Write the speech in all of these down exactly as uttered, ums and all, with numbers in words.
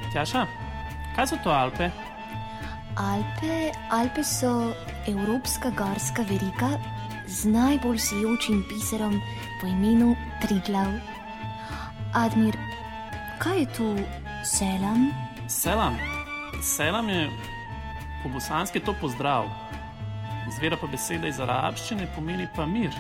Tjaša, kaj so to Alpe? Alpe, Alpe so evropska gorska verika z najbolj sijočim biserom po imenu Triglav. Admir, kaj je tu selam? Selam? Selam je po bosanski to pozdrav. Izvira pa beseda iz arabščine, pomeni pa mir.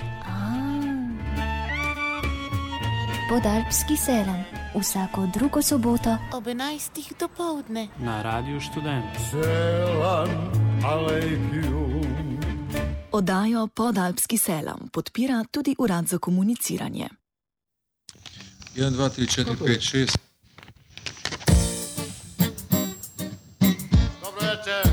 Podalpski selam vsako drugo soboto ob enajstih dopoldne na Radiu Študent. Selam alejkum. Oddajo Podalpski selam podpira tudi Urad za komuniciranje. jedan, dva, tri, četiri, pet, šest. Dobro večer.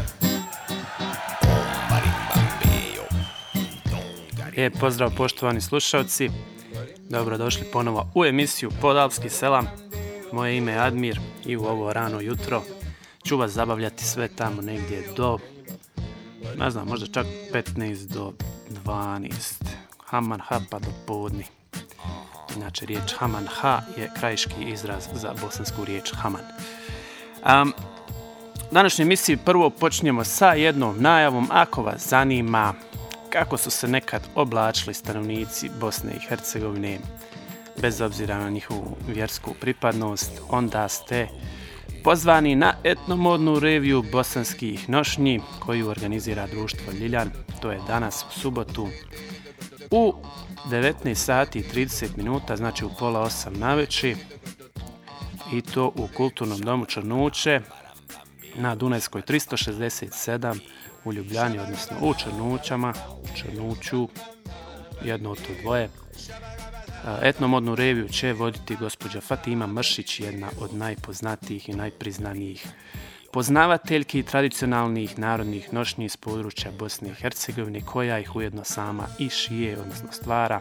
Je, pozdrav poštovani slušalci. Dobrodošli ponovo u emisiju Podalpski selam. Moje ime je Admir i u ovo rano jutro ću vas zabavljati sve tamo negdje do, ne znam, možda čak petnaest do dvanaest. Haman ha pa do podni. Inače, riječ Haman ha je krajiški izraz za bosansku riječ Haman. Um, današnju emisiju prvo počinjemo sa jednom najavom. Ako vas zanima kako su se nekad oblačili stanovnici Bosne i Hercegovine, bez obzira na njihovu vjersku pripadnost, onda ste pozvani na etnomodnu reviju bosanskih nošnji koju organizira društvo Ljiljan. To je danas u subotu u devetnaest sati i trideset minuta, znači u pola osam navečer, i to u Kulturnom domu Črnuče na Dunajskoj tristo šezdeset sedam u Ljubljani, odnosno u Črnučama, u Črnuču, jedno od to dvoje. Etnomodnu reviju će voditi gospođa Fatima Mršić, jedna od najpoznatijih i najpriznanijih poznavateljki tradicionalnih narodnih nošnji iz područja Bosne i Hercegovine, koja ih ujedno sama i šije, odnosno stvara.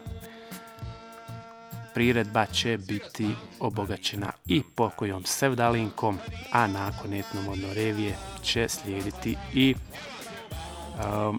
Priredba će biti obogaćena i pokojom sevdalinkom, a nakon etnomodne revije će slijediti i um,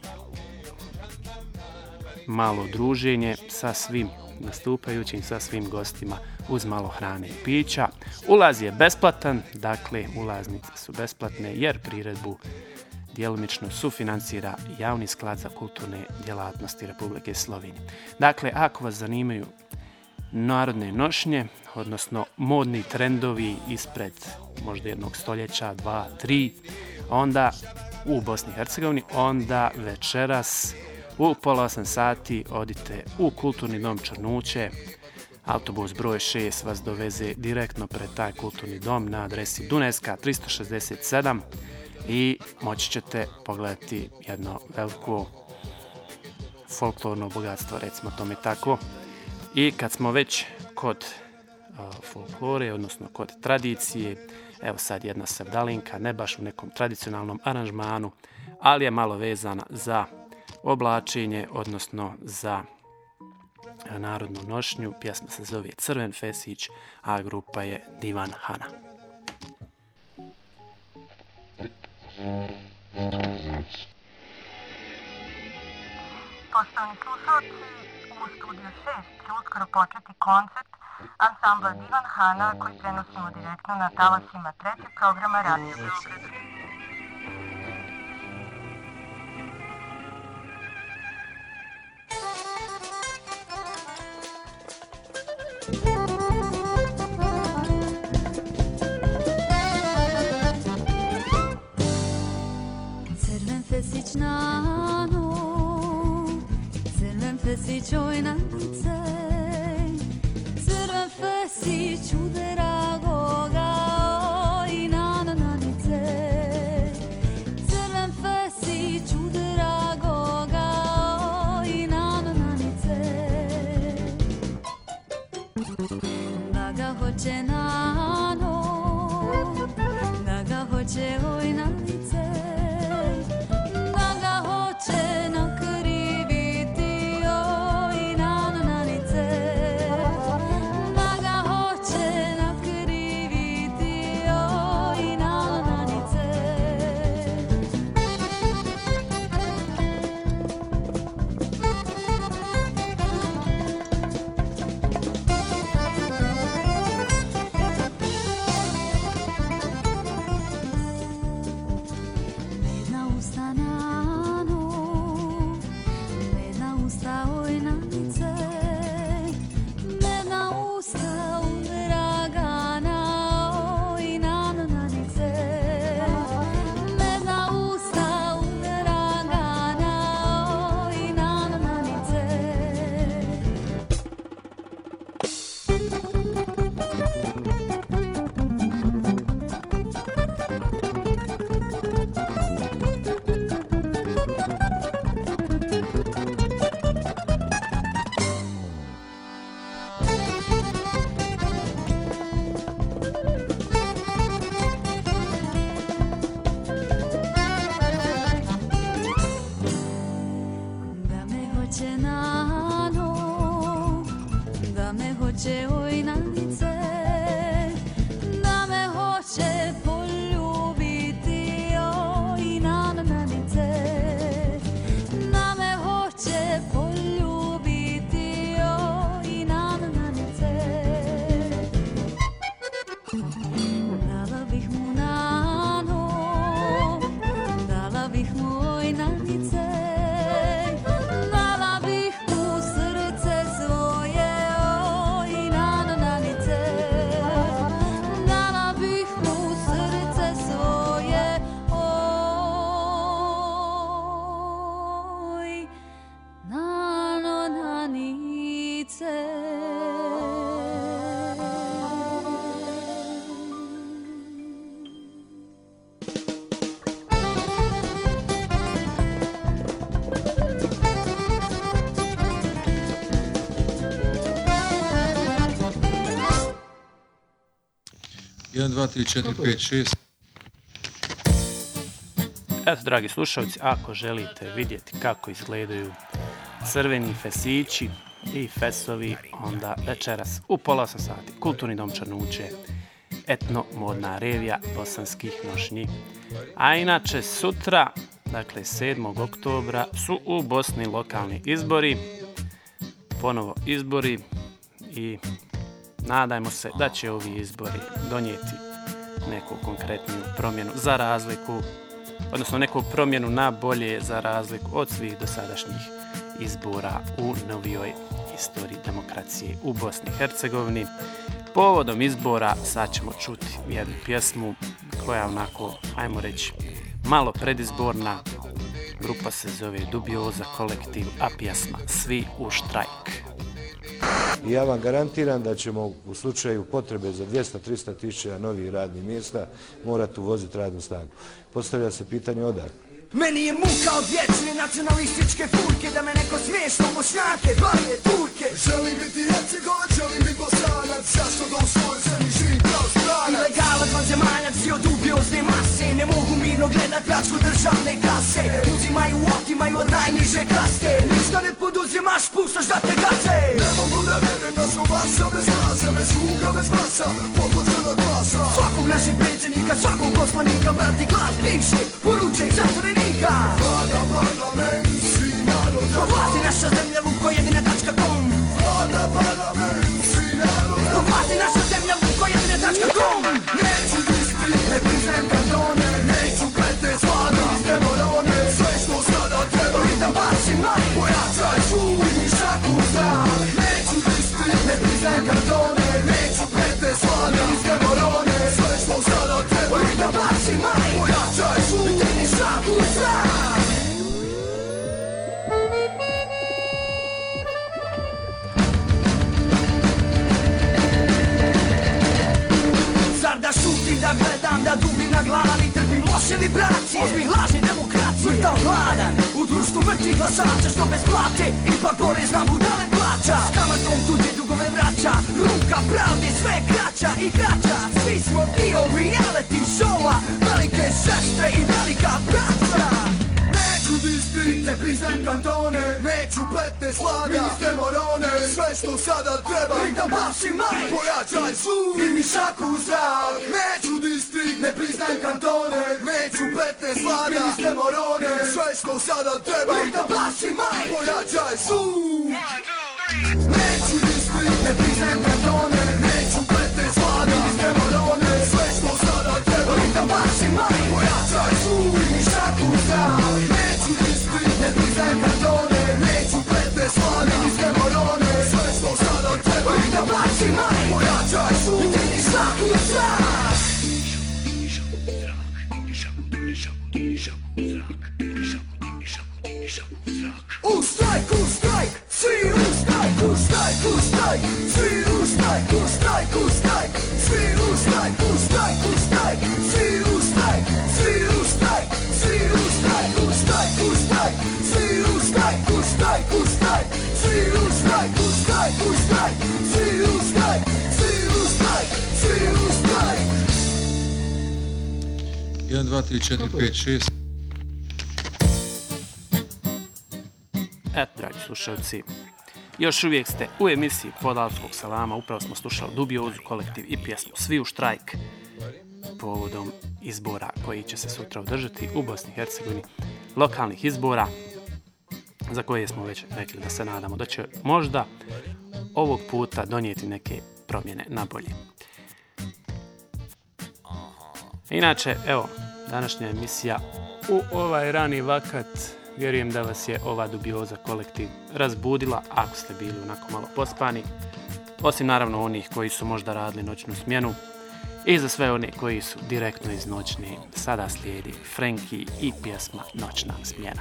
malo druženje sa svim nastupajućim, sa svim gostima uz malo hrane i pića. Ulaz je besplatan, dakle ulaznice su besplatne jer priredbu djelomično sufinancira Javni sklad za kulturne djelatnosti Republike Slovenije. Dakle, ako vas zanimaju narodne nošnje, odnosno modni trendovi ispred možda jednog stoljeća, dva, tri, onda u Bosni i Hercegovini, onda večeras u pola osam sati odite u Kulturni dom Črnuče. Autobus broj šest vas doveze direktno pred taj kulturni dom na adresi Dunajska tristo šezdeset sedam i moći ćete pogledati jedno veliko folklorno bogatstvo, recimo tome tako. I kad smo već kod uh, folklore, odnosno kod tradicije, evo sad jedna sevdalinka, ne baš u nekom tradicionalnom aranžmanu, ali je malo vezana za oblačenje, odnosno za narodnu nošnju. Pjesma se zove Crven fesić, a grupa je Divan Hana. Poštovani slušalci, u studiju šest će uskoro početi koncert ansambla Divan Hana koji prenosimo direktno na talasima trećeg programa Radio Beograd. Crven fesić na noć, crven fesić oj na lice, crven fesić u dragoga oj na na na lice, crven fesić u dragoga oj na na na lice, da ga hoće na noć, da ga hoće oj na lice, da ga hoće na kriviti oj na na na lice, da ga hoće na kriviti oj na na na lice. jedan, dva, tri, četiri, pet, šest. Eto, dragi slušalci, ako želite vidjeti kako izgledaju crveni fesići i fesovi, onda večeras u pola osam sati Kulturni dom Črnuče, etno-modna revija bosanskih nošnji. A inače sutra, dakle sedmog oktobra, su u Bosni lokalni izbori, ponovo izbori i nadajmo se da će ovi izbori donijeti neku konkretniju promjenu za razliku, odnosno neku promjenu na bolje za razliku od svih dosadašnjih izbora u novijoj istoriji demokracije u Bosni i Hercegovini. Povodom izbora sad ćemo čuti jednu pjesmu koja je onako, ajmo reći, malo predizborna. Grupa se zove Dubioza kolektiv, a pjesma Svi u štrajk. I ja vam garantiram da ćemo u slučaju potrebe za dvjesto do tristo tisuća novih radnih mjesta morati uvoziti radnu snagu. Postavlja se pitanje odakle. Meni je muka od vječne nacionalističke furke, da me neko smiješno Bošnjake, Balije, Turke. Želim biti Hercegovac, želim biti Bosanac, zašto da u svojoj zemlji živim kao stranac. Ilegalac, vanzemaljac i od dubiozne mase, ne mogu mirno gledat pljačku državne kase. Uzimaju, otimaju od najniže kaste, ništa ne poduzimaš, puštaš da te gaze. Ne mogu da vjerujem da smo vaša bez glasa, bez sluga, bez masa, podložena glasa. Svakog našeg predsjednika, svakog poslanika, brati glas bivši, poručaj zatvorenika. Vlada parlament, svi narod. Vladi naša zemlja, vuko jedine tačka com. Vlada parlament, svi narod. Vladi naša zemlja, vuko jedine tačka com. Neću distrikt, ne priznajem kantone, neću pretest vlada iz demorone. Sve što sada treba i da basim maj, pojačaj čuj i šaku zrak. Neću distrikt, ne priznajem kantone, neću pretest vlada iz demorone. Sve što sada treba i da basim maj, pojačaj čuj i šaku zrak. Zar da šutim, da gledam, da dubim na glavi, trpim loše vibracije, ozbih lažni demokracije. Vrtal hladan, u društvu mrtvih glasača, što bez plate, ipak porez nam budale plaća. S kamatom tuđe dugove vraća, ruka pravde sve kraća i kraća. Svi smo dio reality showa, velike sestre i velika braća. Neću distrikt, ne priznajem kantone, neću petnaest vlada iz demorone. Sve što sada treba i da basim maj, pojačaj zvuk i mi šaku zrak. Neću distrikt, ne priznajem kantone, neću petnaest vlada iz demorone. Sve što sada treba i da basim maj, pojačaj zvuk. Neću distrikt, ne priznajem kantone, neću petnaest vlada iz demorone. Sve što sada treba i da basim maj, pojačaj zvuk i mi šaku zrak. Neću distrikt, ne priznajem kantone, neću petnaest vlada iz demorone. Sve što sada treba i da basim maj, pojačaj zvuk i mi šaku zrak. U štrajk, u štrajk, svi u štrajk, u štrajk, u štrajk, svi u štrajk, u štrajk, u štrajk, svi u štrajk, u štrajk, u štrajk, svi u štrajk, svi u štrajk, svi u štrajk, u štrajk, u štrajk, svi u štrajk, u štrajk, u štrajk, svi u štrajk, u štrajk, u štrajk, svi u štrajk, svi u štrajk, svi u štrajk. jedan, dva, tri, četiri, pet, šest. Eto, dragi slušalci, još uvijek ste u emisiji Podalpskog selama, upravo smo slušali Dubiozu kolektiv i pjesmu Svi u štrajk povodom izbora koji će se sutra održati u Bosni i Hercegovini, lokalnih izbora za koje smo već rekli da se nadamo da će možda ovog puta donijeti neke promjene na bolje. Inače, evo, današnja emisija u ovaj rani vakat, vjerujem da vas je ova Dubioza kolektiv razbudila, ako ste bili onako malo pospani, osim naravno onih koji su možda radili noćnu smjenu, i za sve one koji su direktno iz noćne, sada slijedi Frenki i pjesma Noćna smjena.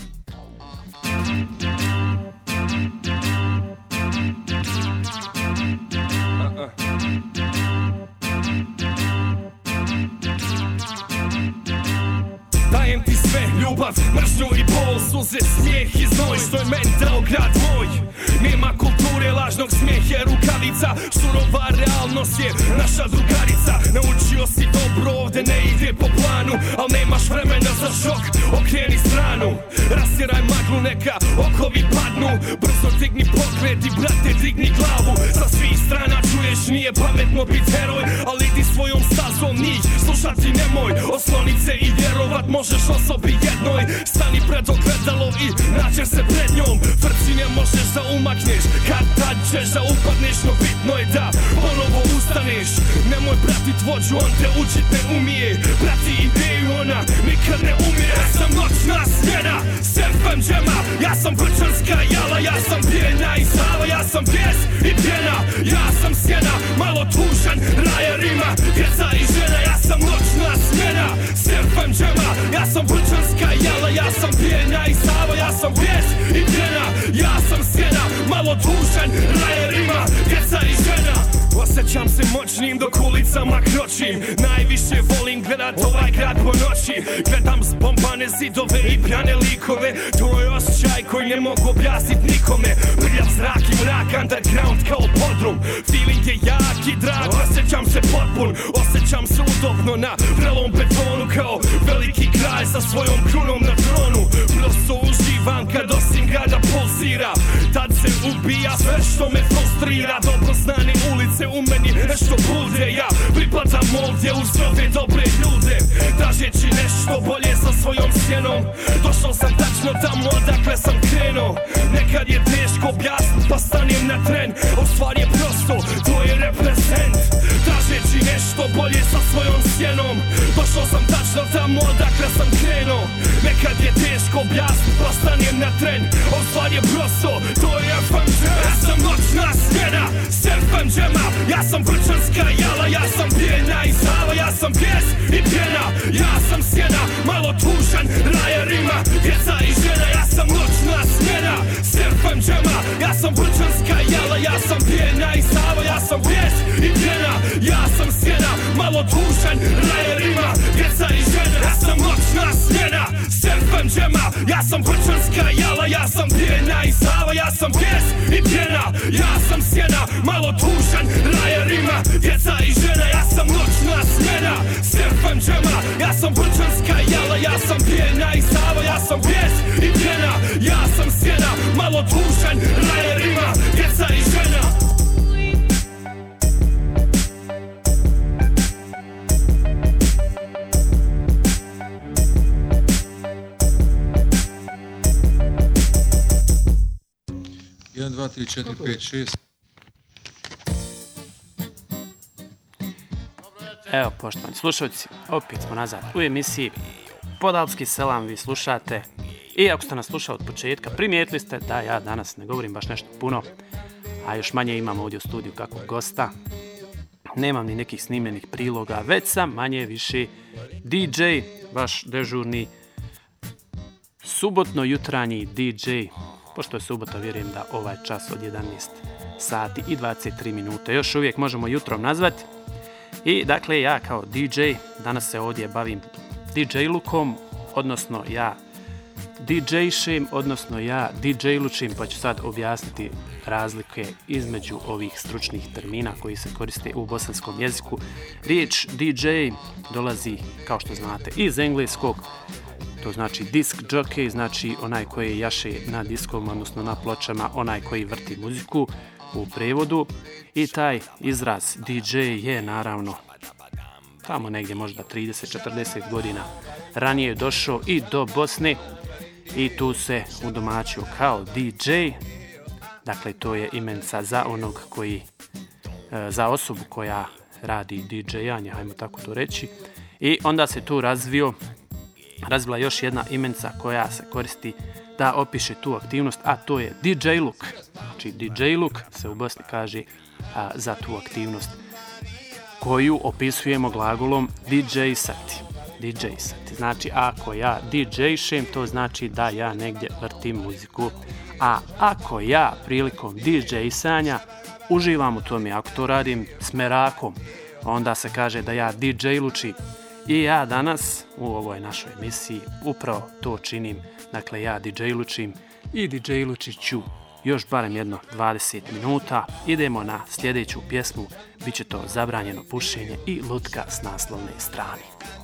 Dajem ti sve, ljubav, mržnju i bol, suze, smijeh i znoj, što je meni dao grad moj. Nema kulture lažnog smijeha, rukavica, surova realnost je naša drugarica. Nauči Odlučio si dobro, ovdje ne ide po planu, al nemaš vremena za šok, okreni stranu. Rastjeraj maglu, neka okovi padnu. Brzo digni pogled i brate digni glavu. Sa svih strana čuješ nije pametno bit heroj, ali idi svojom stazom njih slušati nemoj. Oslonit se i vjerovat možeš osobi jednoj. Stani pred ogledalo i nađeš se pred njom. Frci ne možeš da umakneš, kad tad ćeš da upadneš, no bitno je da ponovo ustaneš. Nemoj pratit vođu, on te učit ne umije. Prati ideju, ona nikad ne umire. Ja sam noćna smjena, surfam džema. Ja sam vrčanska jala, ja sam pjena i slava. Ja sam bijes i pjena, ja sam sjena. Malo tužan, raja rima, djeca i žena. Ja sam noćna smjena, surfam džema. Ja sam vrčanska jala, ja sam pjena i slava. Ja sam bijes i pjena, ja sam sjena. Malo tužan, raja rima, djeca i žena. Osjećam se moćnim dok ulicama kročim. Najviše volim gledat ovaj grad po noći. Gledam zbombane zidove i pjane likove. To je osjećaj koji ne mogu objasnit nikome. Prljav zrak i mrak, underground kao podrum. Feeling je jak i drag, osjećam se potpun. Osjećam se udobno na vrelom betonu, kao veliki kralj sa svojom krunom na tronu. Prosto uživam kad osim grada pulsira. Tad se ubija sve što me frustrira. Dobro znane ulice u meni nešto bude. Ja pripadam ovdje uz nove dobre ljude, tražeći nešto bolje sa svojom sjenom. Došao sam tačno tamo odakle sam krenuo. Nekad je teško objasnit pa stanem na tren. O stvar je prosto, to je reprezent. Tražeći nešto bolje sa svojom sjenom. Došao sam tačno tamo odakle sam krenuo. Nekad je teško objasnit pa stanem na tren. O stvar je prosto, to je F M J. Ja sam noćna smjena, surfam džema. Ja sam vrčanska jala, ja sam pjena i slava. Ja sam bijes i pjena, ja sam sjena. Malo tužan, raja rima, djeca i žena. Ja sam noćna smjena, surfam džema. Ja sam vrčanska jala, ja sam pjena i slava. Ja sam bijes i pjena, ja sam sjena. Malo tužan, raja rima, djeca i žena. Ja sam noćna smjena, surfam džema. Ja sam vrčanska jala, ja sam pjena i slava. Ja sam bijes i pjena, ja sam sjena. Malo tužan, raja rima, djeca i žena. Ja sam noćna smjena, surfam džema. Ja sam vrčanska jala, ja sam pjena i slava. Ja sam bijes i pjena, ja sam sjena. Malo tužan, raja rima, djeca i žena. jedan, dva, tri, četiri, pet, šest. Evo, poštovani slušalci, opet smo nazad u emisiji Podalpski selam, vi slušate. I ako ste nas slušali od početka, primijetili ste da ja danas ne govorim baš nešto puno, a još manje imam ovdje u studiju kakvog gosta. Nemam ni nekih snimljenih priloga, već sam manje više D J, vaš dežurni subotno jutranji D J. Pošto je subota, vjerujem da ovaj čas od jedanaest sati i dvadeset tri minute još uvijek možemo jutrom nazvati. I dakle, ja kao D J danas se ovdje bavim D J-lukom, odnosno ja D J-šem, odnosno ja D J-lučim, pa ću sad objasniti razlike između ovih stručnih termina koji se koriste u bosanskom jeziku. Riječ D J dolazi, kao što znate, iz engleskog. To znači disk jockey, znači onaj koji jaše na diskovima, odnosno na pločama, onaj koji vrti muziku u prevodu. I taj izraz D J je naravno tamo negdje možda trideset do četrdeset godina ranije je došao i do Bosne i tu se udomaćio kao D J. Dakle, to je imenica za onog koji, za osobu koja radi D J-anje, hajmo tako to reći. I onda se tu razvio razvila još jedna imenica koja se koristi da opiše tu aktivnost, a to je D J-luk. Znači, D J-luk se u Bosni kaže a, za tu aktivnost koju opisujemo glagolom D J-sati. D J-sati. Znači, ako ja D J-šem, to znači da ja negdje vrtim muziku. A ako ja prilikom D J-sanja uživam u tome, ako to radim s merakom, onda se kaže da ja D J-lučim. I ja danas u ovoj našoj emisiji upravo to činim. Dakle, ja D J-lučim i D J-lučit ću još barem jedno dvadeset minuta. Idemo na sljedeću pjesmu, bit će to Zabranjeno pušenje i Lutka s naslovne strane.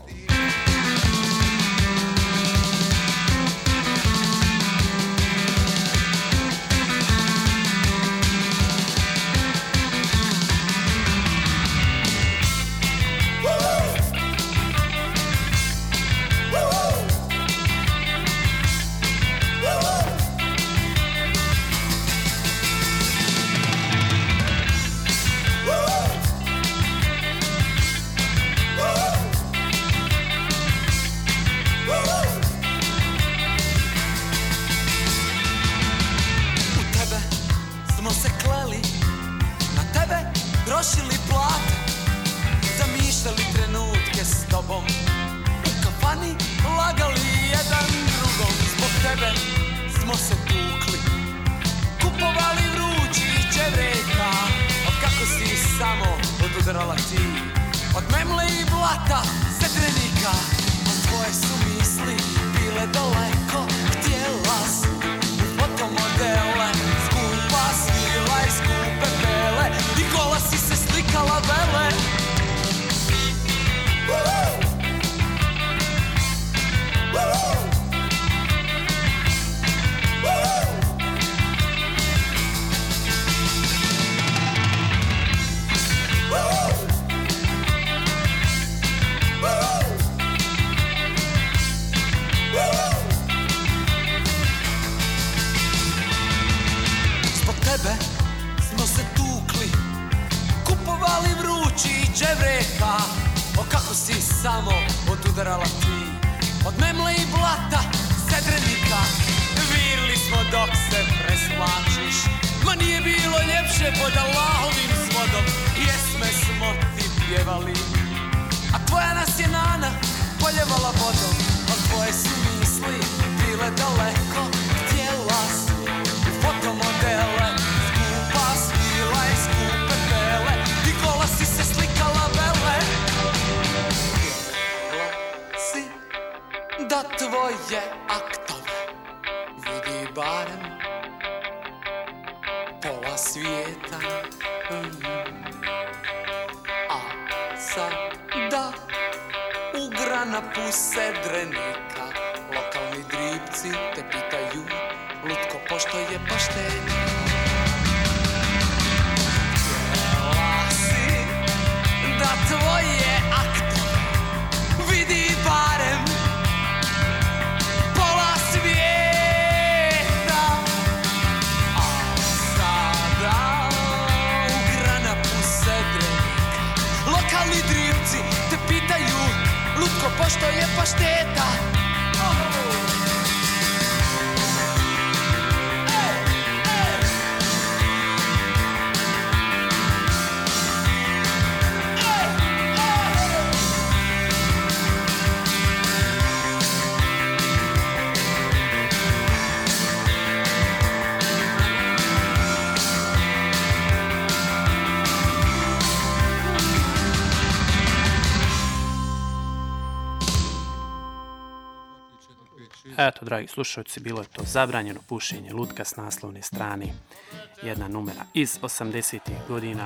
Eto, dragi slušalci, bilo je to Zabranjeno pušenje, Lutka s naslovne strane, jedna numera iz osamdesetih godina.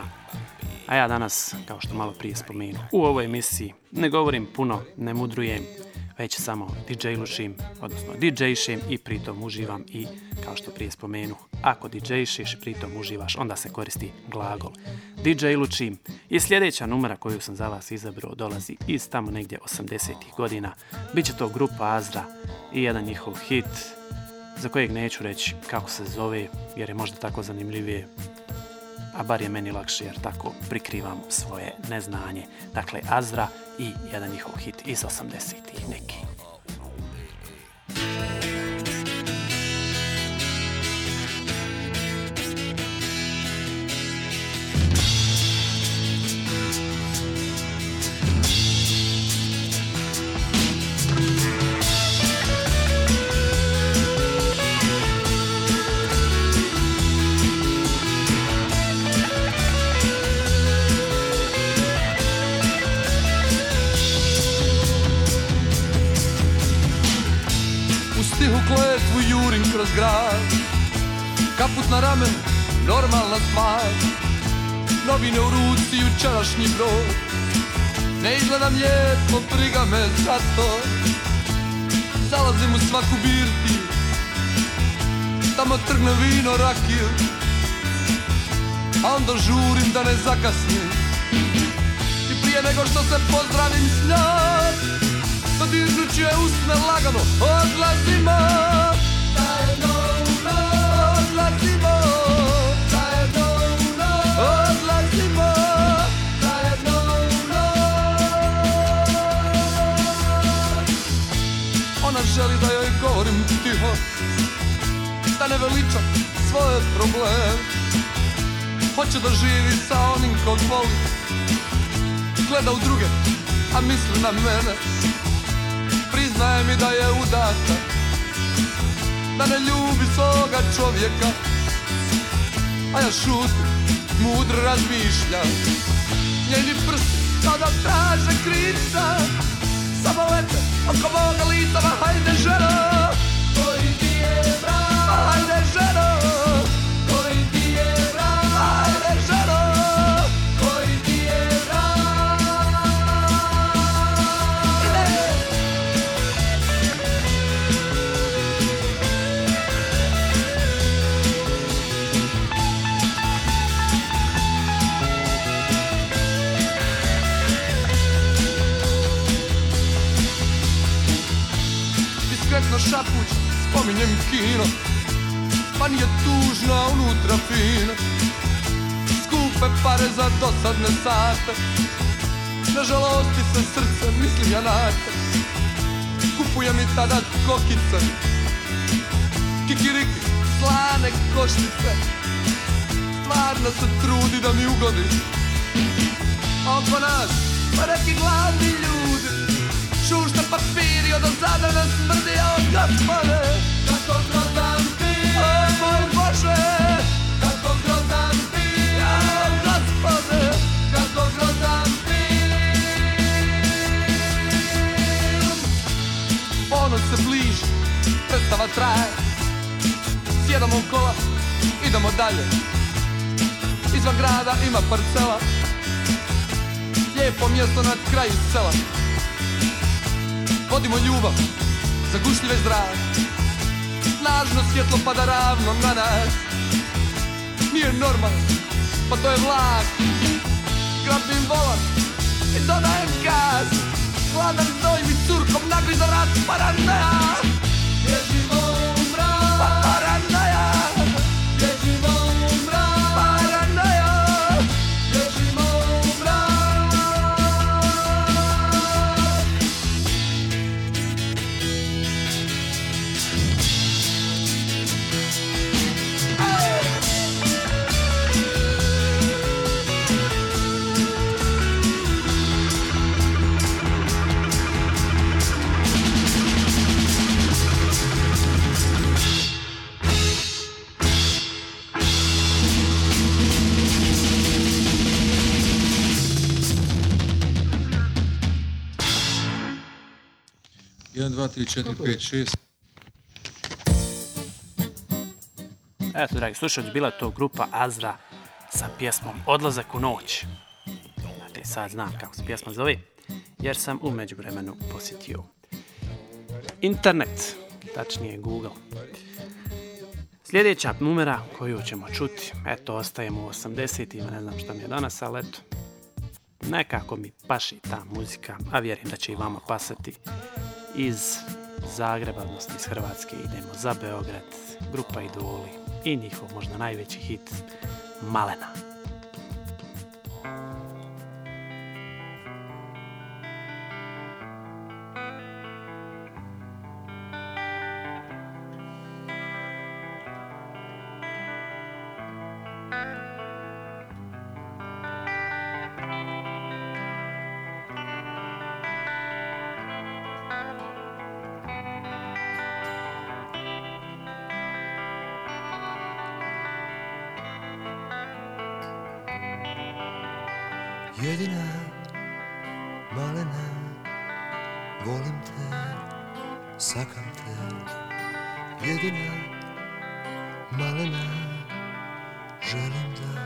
A ja danas, kao što malo prije spomenu, u ovoj emisiji ne govorim puno, ne mudrujem, već samo didžejlušim, odnosno didžejšem i pritom uživam i, kao što prije spomenu, ako didžejšiš i pritom uživaš, onda se koristi glagol didžejlučim. I sljedeća numera koju sam za vas izabrao dolazi iz tamo negdje osamdesetih godina. Biće to grupa Azra i jedan njihov hit za kojeg neću reći kako se zove, jer je možda tako zanimljivije, a bar je meni lakše jer tako prikrivam svoje neznanje. Dakle, Azra i jedan njihov hit iz osamdesetih neki. Kletvu jurim kroz grad, Kaput na ramen, normalna stvar. Novine u ruci, jučerašnji broj. Ne izgledam lijepo, briga me za to. Zalazim u svaku birtiju, tamo trgne vino, rakiju, a onda žurim da ne zakasnim. I prije nego što se pozdravim s njom, dodirnući je usne lagano, odlazimo. Zajedno u noć, odlazimo. Zajedno u noć, odlazimo. Zajedno u noć. Ona želi da joj govorim tiho, da ne veličam svoje probleme. Hoće da živi sa onim kog voli, gleda u druge, a misli na mene. Priznaje mi da je udata, da ne ljubi svoga čovjeka, a ja šutim, mudro razmišljam. Njeni prsti kao da traže krivca, samo lete oko moga lica. Ma hajde ženo, koji ti je brak? Ma hajde ženo, koji ti je brak? Ma hajde ženo, koji ti je brak? Ide! Diskretno šapuć, spominjem kino, pa nije tužno, a unutra fino. Skupe pare za dosadne sate, na žalosti se srce, mislim ja na te. Kupuje mi tada kokice, kikiriki, slane košnice. Stvarno se trudi da mi ugodi, a oko nas pa neki gladni ljudi. Šušta papiri od ozada nas smrdi, o gospode, kako grozan ti, o moj Bože, kako grozan ti, o gospode, kako grozan ti. Ono se bliži, predstava traje, sjedamo u kola, idemo dalje. Izvan grada ima parcela, lijepo mjesto na kraju sela. Vodimo ljubav, zagušljive zrak, snažno svjetlo pada ravno na nas. Nije normalno, pa to je vlak. Grabim volan i dodajem gas, hladan znoj mi curkom nagriza rat, paranoja. Bježimo u mrak, paranoja. Bježimo u mrak, paranoja. Bježimo u mrak. jedan, dva, tri, četiri, pet, šest. Eto, dragi slušalci, bila je to grupa Azra sa pjesmom Odlazak u noć. Znate, sad znam kako se pjesma zove, jer sam u međuvremenu posjetio internet, tačnije Google. Sljedeća numera koju ćemo čuti, eto, ostajemo u osamdesetima, ne znam šta mi je danas, ali eto, nekako mi paši ta muzika, a vjerujem da će i vama pasati. Iz Zagreba, odnosno iz Hrvatske, idemo za Beograd, grupa Idoli i njihov možda najveći hit Malena. Jedina, malena, volim te, sakam te. Jedina, malena, želim da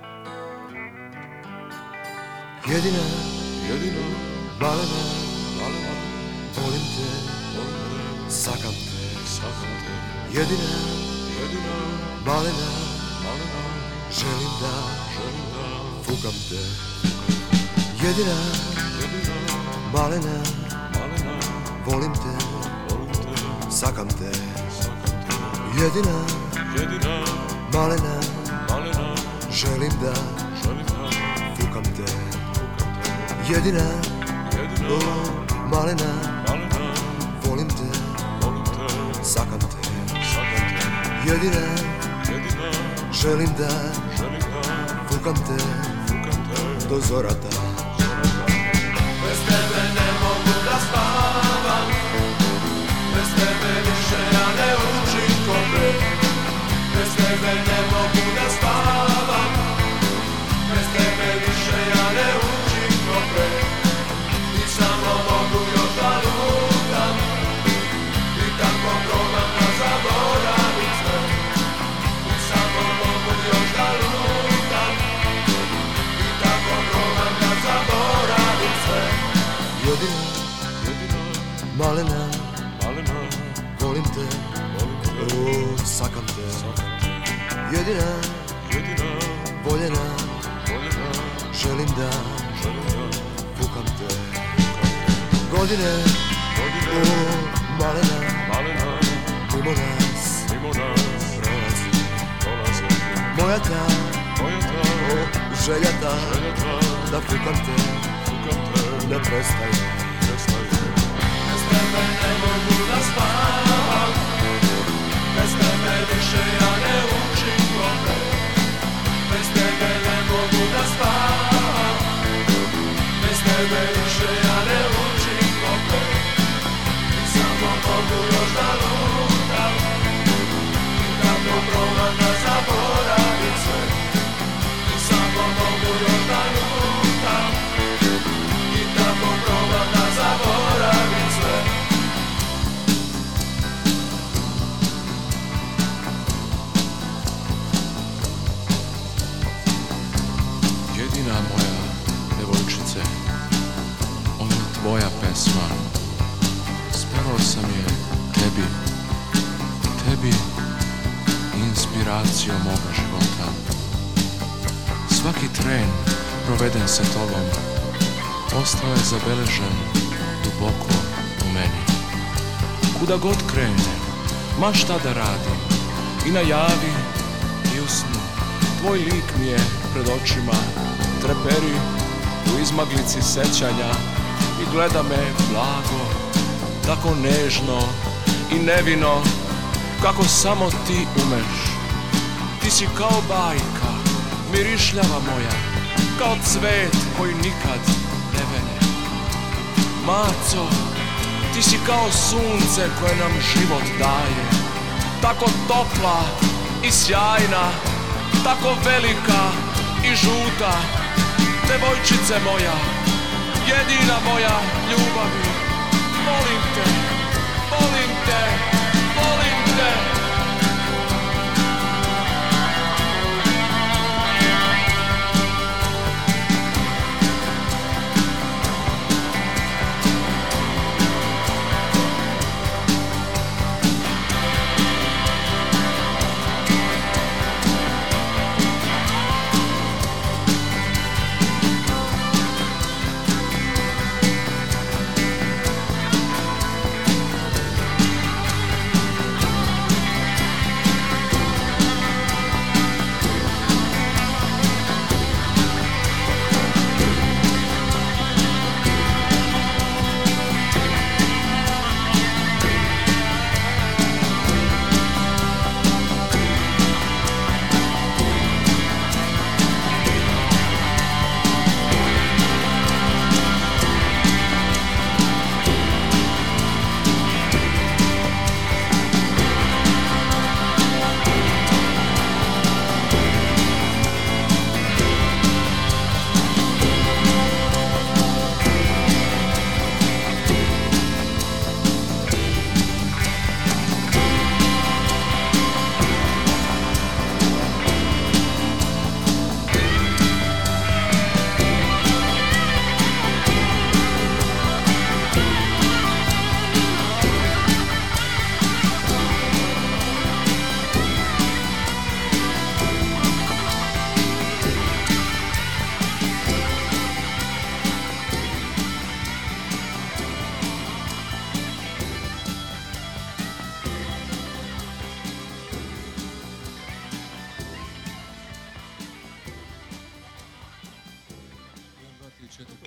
jedina, jedina, malena, malena, volim te, sakam te, sakam te, jedina, jedina, malena, malena, želim da, želim da, fukam te, jedina, jedina, malena, malena, volim te, volim te, sakam te, sakam te, jedina, jedina, malena, malena, želim da, želim da, fukam te, fukam te, jedina, jedina, oh, malena, malena, volim te, volim te, sakam te, sakam te, jedina, jedina, želim da, želim da, fukam te, fukam te, do zorata. Bez tebe ne mogu da spavam, bez tebe više ja ne učim ko pre. Bez tebe ne mogu da spavam, bez tebe više ja ne učim ko pre. I samo mogu još da lutam, i tako probam da zaboravim sve. I samo mogu još da lutam, i tako probam da zaboravim sve. Jedina, jedina, malena, malena, volim te, volim te, oh, sakam te, sakam te, jedina, jedina, voljena, voljena, želim da, želim da, fukam te, fukam te, godine, godine, oh, malena, malena, mimo nas, mimo nas, prolazi, prolazi, moja ta, moja ta, oh, želja ta, želja ta, da fukam te, fukam te, ne prestaje, prestaje. Bez tebe ne mogu da spavam, bez tebe više ja ne učim ko pre. Bez tebe ne mogu da spavam, bez tebe više ja ne učim ko pre. I samo mogu još da lutam, i tako probam da zaboravim sve. I samo mogu još da lutam, i tako probam da zaboravim sve. Jedina moja devojčice, ovo je tvoja pesma. Spevao sam je tebi, tebi, inspiracijom moga života. Svaki tren proveden sa tobom ostao je zabeležen duboko u meni. Kuda god krenem, ma šta da radim, i na javi i u snu, tvoj lik mi je pred očima, treperi u izmaglici sećanja i gleda me blago, tako nežno i nevino, kako samo ti umeš. Ti si kao bajka, mirišljava moja, kao cvet koji nikad ne vene. Maco, ti si kao sunce koje nam život daje, tako topla i sjajna, tako velika i žuta. Devojčice moja, jedina moja ljubavi, volim te, volim te, volim te.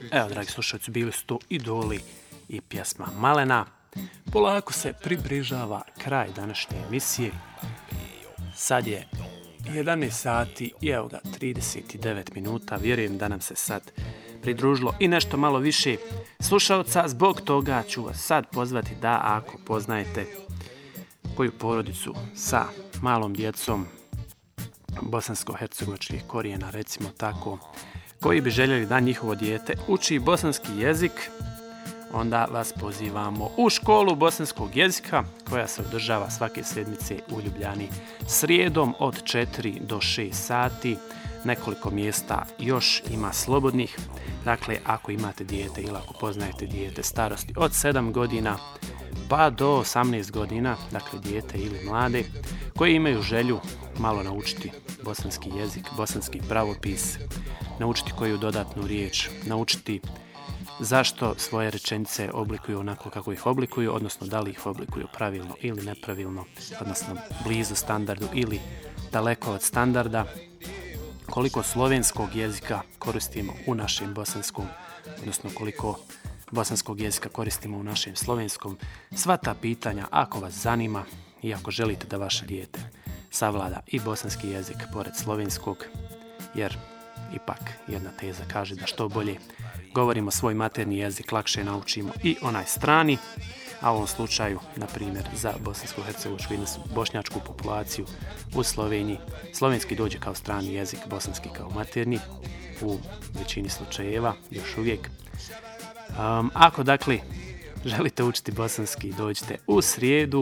Evo, dragi slušalci, bili su to Idoli i pjesma Malena. Polako se približava kraj današnje emisije. Sad je jedanaest sati i evo ga trideset devet minuta. Vjerujem da nam se sad pridružilo i nešto malo više slušalca. Zbog toga ću vas sad pozvati da ako poznajete koju porodicu sa malom djecom bosansko-hercegovačkih korijena, recimo tako, koji bi željeli da njihovo dijete uči bosanski jezik, onda vas pozivamo u školu bosanskog jezika koja se održava svake sedmice u Ljubljani srijedom od četiri do šest sati. Nekoliko mjesta još ima slobodnih. Dakle, ako imate dijete ili ako poznajete dijete starosti od sedam godina pa do osamnaest godina, dakle dijete ili mlade koji imaju želju malo naučiti bosanski jezik, bosanski pravopis, naučiti koju dodatnu riječ, naučiti zašto svoje rečenice oblikuju onako kako ih oblikuju, odnosno da li ih oblikuju pravilno ili nepravilno, odnosno blizu standardu ili daleko od standarda, koliko slovenskog jezika koristimo u našem bosanskom, odnosno koliko bosanskog jezika koristimo u našem slovenskom. Sva ta pitanja, ako vas zanima i ako želite da vaše dijete savlada i bosanski jezik pored slovenskog, jer ipak jedna teza kaže da što bolje govorimo svoj materni jezik, lakše naučimo i onaj strani, a u ovom slučaju, na primjer, za bosansko-hercegovačku ili bošnjačku populaciju u Sloveniji, slovenski dođe kao strani jezik, bosanski kao materni, u većini slučajeva, još uvijek. Um, ako, dakle, želite učiti bosanski, dođite u srijedu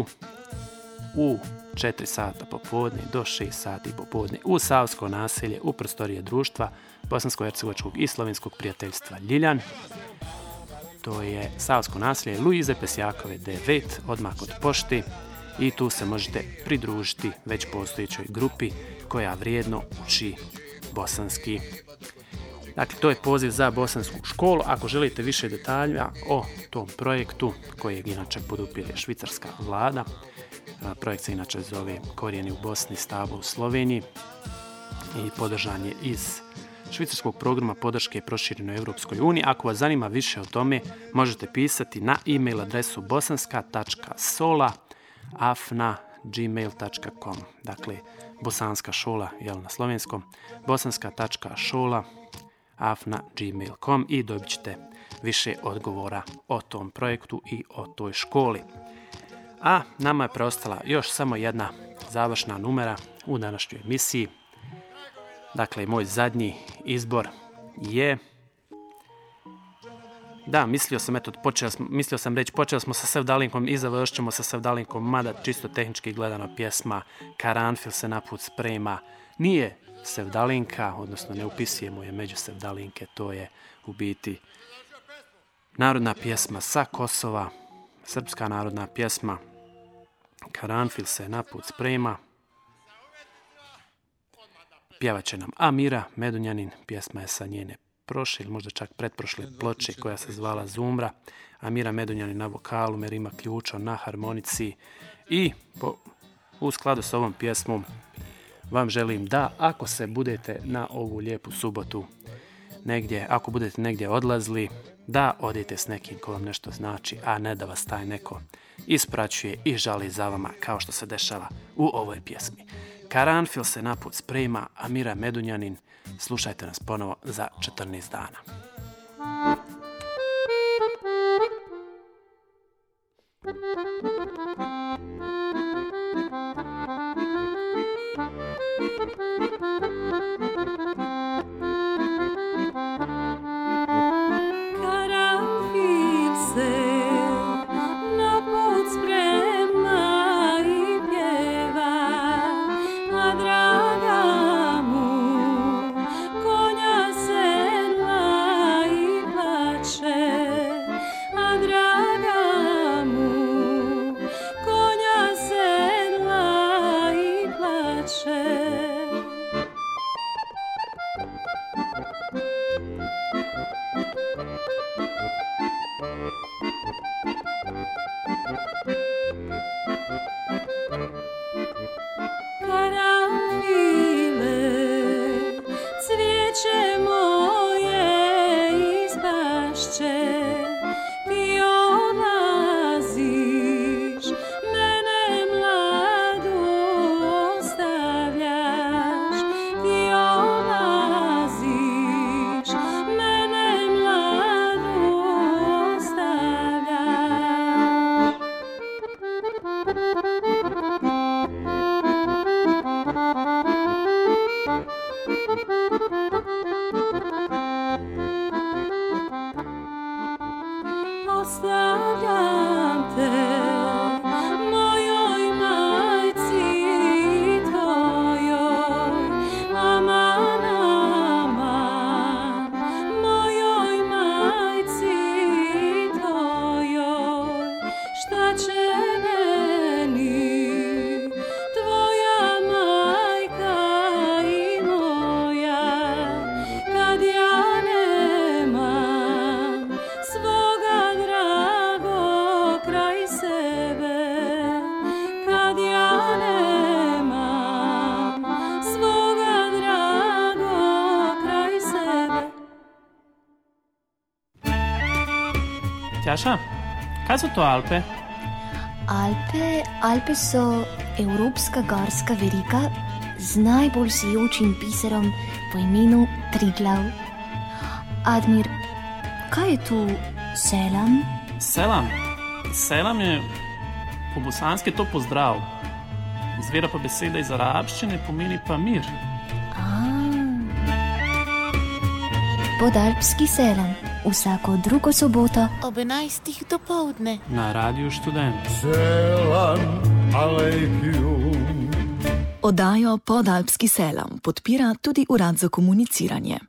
u četiri sata popodne do šest sati popodne u Savsko naselje u prostorije društva bosansko-hercegovačkog i slovenskog prijateljstva Ljiljan. To je Savsko naselje Luize Pesjakove devet, odmah od pošte, i tu se možete pridružiti već postojećoj grupi koja vrijedno uči bosanski. Dakle, to je poziv za bosansku školu. Ako želite više detalja o tom projektu, kojeg inače podupire švicarska vlada, projekt se inače zove Korijeni u Bosni, stablo u Sloveniji i podržan je iz švicarskog programa podrške proširenoj Europskoj uniji. Ako vas zanima više o tome, možete pisati na e-mail adresu bosanska tačka sola afna gmail tačka com. Dakle, bosanska šola, jel na slovenskom, bosanska tačka šola afna gmail tačka com i dobit ćete više odgovora o tom projektu i o toj školi. A nama je preostala još samo jedna završna numera u današnjoj emisiji. Dakle, moj zadnji izbor je... Da, mislio sam, eto, počeo, mislio sam reći, počeli smo sa Sevdalinkom i završit ćemo sa Sevdalinkom, mada čisto tehnički gledano pjesma Karanfil se naput sprema nije Sevdalinka, odnosno ne upisujemo je među Sevdalinke, to je u biti narodna pjesma sa Kosova, srpska narodna pjesma. Karanfil se naput sprema. Pjevat će nam Amira Medunjanin, pjesma je sa njene prošle ili možda čak pretprošle ploče koja se zvala Zumra. Amira Medunjanin na vokalu, Merima Ključo na harmonici i po, u skladu s ovom pjesmom vam želim da ako se budete na ovu lijepu subotu negdje, ako budete negdje odlazili, da odete s nekim ko vam nešto znači, a ne da vas taj neko ispraćuje i žali za vama kao što se dešava u ovoj pjesmi. Karanfil se naput sprema, Amira Medunjanin. Slušajte nas ponovo za četrnaest dana. Karanfil se naput sprema i pjeva, a draga mu konja sedla i plače, a draga mu konja sedla i plače. Karanfile, cvijeće moje ispašće, ostavljam te mojoj majci tvojoj, aman, aman, mojoj majci tvojoj. Šta će meni tvoja majka i moja, kad ja nemam svoga dragog kraj sebe, kad ja nemam svoga dragog kraj sebe. Tjaša, kaj so to Alpe? Alpe, Alpe so evropska gorska verika z najbolj sijočim biserom po imenu Triglav. Admir, kaj je tu selam? Selam. Selam je po bosanski to pozdrav. Izvira pa beseda iz arabščine, pomeni pa mir. Podalpski selam vsako drugo soboto ob enajstih dopoldne Na Radiu Študent. Selam alejkum. Oddajo Podalpski selam podpira tudi Urad za komuniciranje.